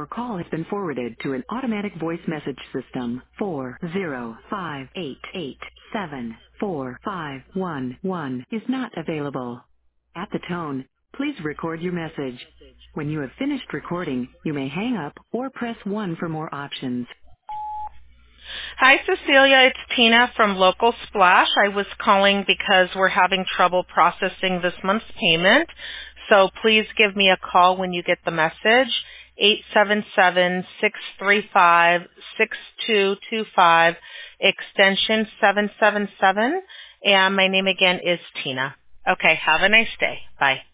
Your call has been forwarded to an automatic voice message system. 40588745511 is not available. At the tone, please record your message. When you have finished recording, you may hang up or press 1 for more options. Hi, Cecilia. It's Tina from Local Splash. I was calling because we're having trouble processing this month's payment. So please give me a call when you get the message, 877-635-6225, extension 777. And my name again is Tina. Okay, have a nice day. Bye.